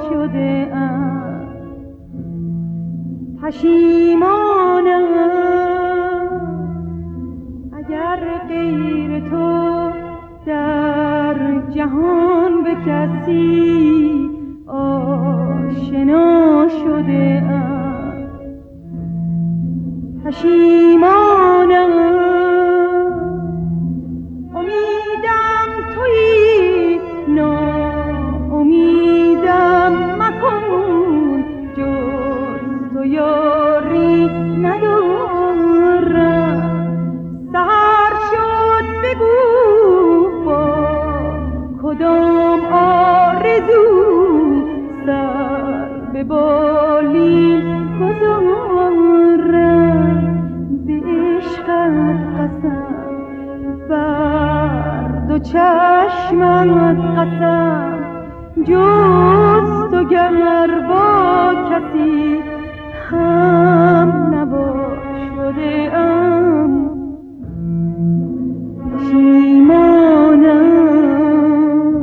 شده ام، پشیمانم اگر غیر تو در جهان به کسی آشنا شده ام، پشیمانم امیدم تویی ناامیدم مکن جز تو یاری ندارم، سحر شد بگو با کدام آرزو سر به بالین گذارم، به عشقت قسم بر دو چشمت قسم جز تو گر با کسی هم نباشده ام، پشیمانم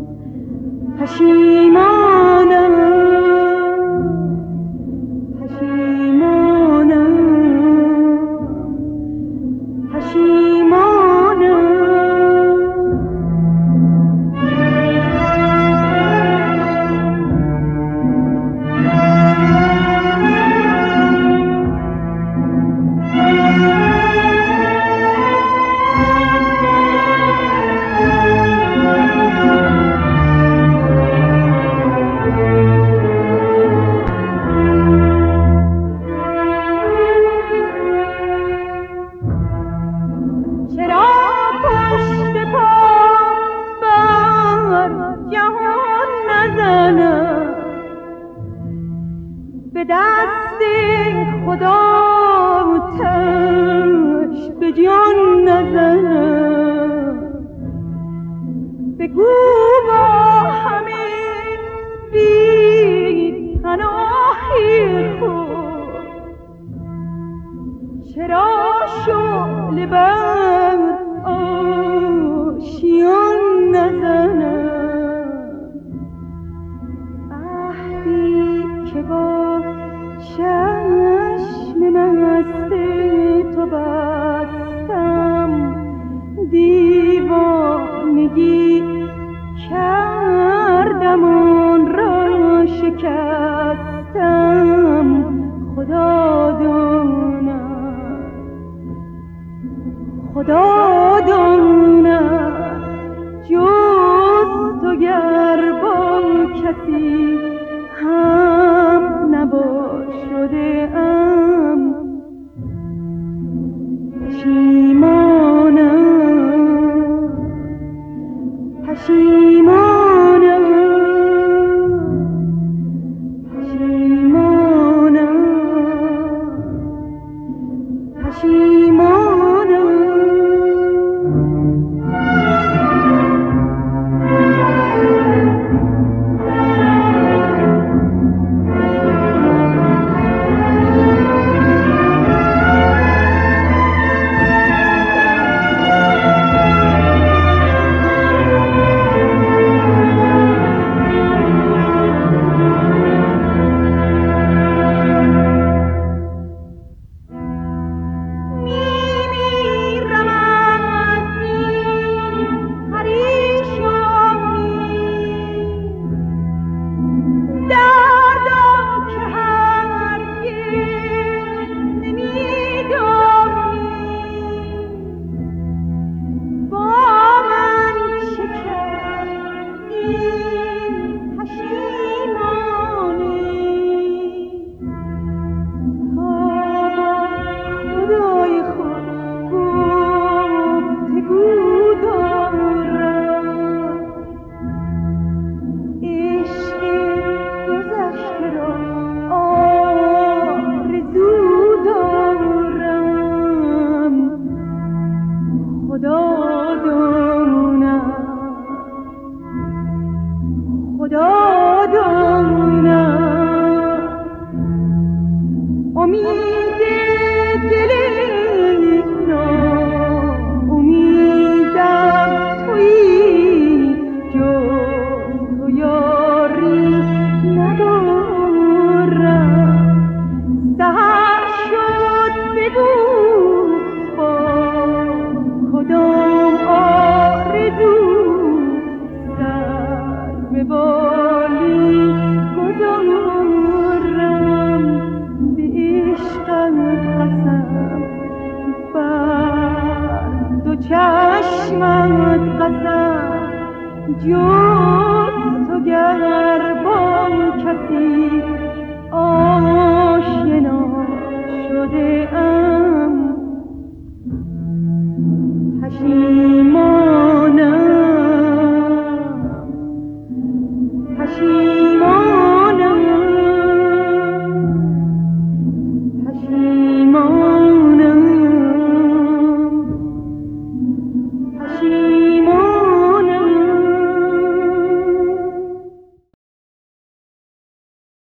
پشیمانم پشیمانم پشیمانم. به دست خدا آتش به جان نزنم، بگو با همه بی پناهی خود چرا شعله بر آشیان نزنم، عهدی که با چشم مست تو بستم دیوانگی کردم آن را شکستم، خدا داند جز تو گر با کسی هم نباشده ام، پشیمانم پشیمانم پشیمانم پشیمانم. چشمت قسم جز تو گر با کسی آشنا شده ام